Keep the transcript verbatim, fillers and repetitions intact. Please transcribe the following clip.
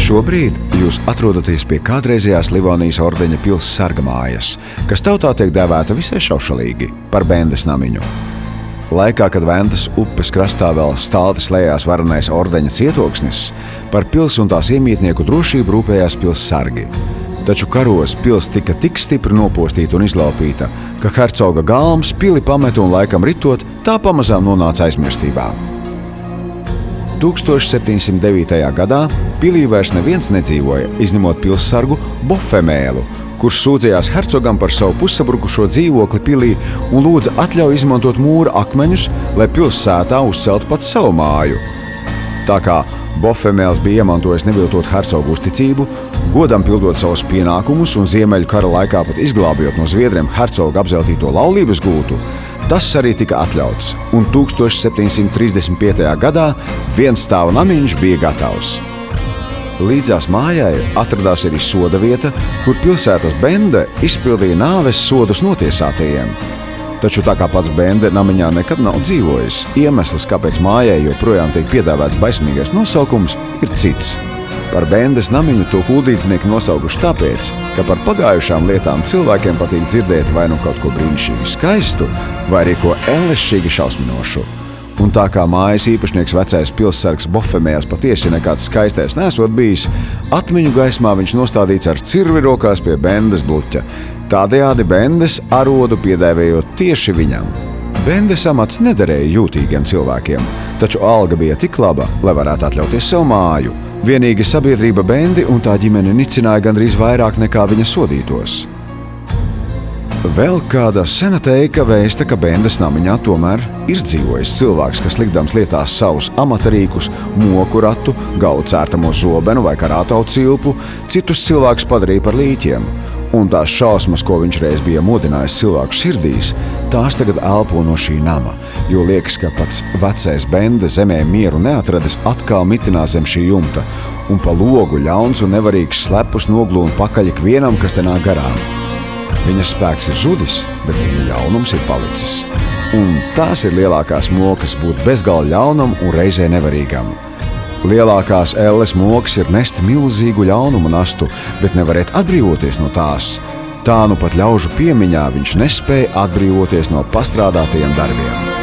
Šobrīd jūs atrodaties pie kādreizējās Livonijas ordeņa pils sargamājas, kas tautā tiek dēvēta visai šaušalīgi par Bendes namiņu. Laikā, kad Ventas upes krastā vēl stalti slējās varenais ordeņa cietoksnis, par pils un tās iemītnieku drošību rūpējās pils sargi. Taču karos pils tika tik stipri nopostīta un izlaupīta, ka hercoga galms pili pameta un laikam ritot, tā pamazām nonāca aizmirstībā. tūkstoš septiņsimt devītajā gadā pilī vairs neviens nedzīvoja, izņemot pilssargu Bofemēlu, kurš sūdzējās hercogam par savu pussabrukušo dzīvokli pilī un lūdza atļauju izmantot mūra akmeņus, lai pilssētā uzceltu pats savu māju. Tā kā Bofemēls bija iemantojis neviltot hercogu uzticību, godam pildot savus pienākumus un Ziemeļu kara laikā pat izglābjot no Zviedriem hercogu apzeltīto laulības gultu, tas arī tika atļauts, un tūkstoš septiņsimt trīsdesmit piektajā gadā vienstāvu namiņš bija gatavs. Līdzās mājai atradās arī soda vieta, kur pilsētas Bende izpildīja nāves sodus notiesātajiem. Taču tā kā pats Bende namiņā nekad nav dzīvojis, iemesls, kāpēc mājai joprojām tiek piedāvāts baismīgais nosaukums, ir cits. Par Bendes namiņu to kuldīdznieki nosaukuši tāpēc, ka par pagājušām lietām cilvēkiem patīk dzirdēt vai nu kaut ko brīnišķīgi skaistu, vai arī ko ellešķīgi šausminošu. Un tā kā mājas īpašnieks vecais pilssargs Bofemēls patiesi nekāds skaistais nesot bijis, atmiņu gaismā viņš nostādīts ar cirvi rokās pie Bendes bluķa, tādējādi Bendes arodu piedēvējot tieši viņam. Bendes amats nederēja jūtīgiem cilvēkiem, taču alga bija tik laba, lai varētu atļauties sev māju. Vienīgi sabiedrība Bendi un tā ģimene nicināja gandrīz vairāk nekā viņa sodītos. Vēl kāda sena teika vēsta, ka Bendes namiņā tomēr ir dzīvojis cilvēks, kas likdams lietās savus amatarīkus, moku ratu, galdu cērtamo zobenu vai karātau cilpu, citus cilvēkus padarīja par līķiem. Un tās šausmas, ko viņš reiz bija modinājis cilvēku sirdīs, tās tagad elpo no šī nama, jo liekas, ka pats vecais Bende zemē mieru neatradis atkal mitinās zem šī jumta, un pa logu ļauns un nevarīgs slepus noglūna pakaļ ikvienam, kas te nāk garām. Viņa spēks ir zudis, bet viņa ļaunums ir palicis. Un tās ir lielākās mokas būt bezgala ļaunam un reizē nevarīgam. Lielākās elles mokas ir nest milzīgu ļaunumu nastu, bet nevarēt atbrīvoties no tās. Tā nu pat ļaužu piemiņā viņš nespēja atbrīvoties no pastrādātajiem darbiem.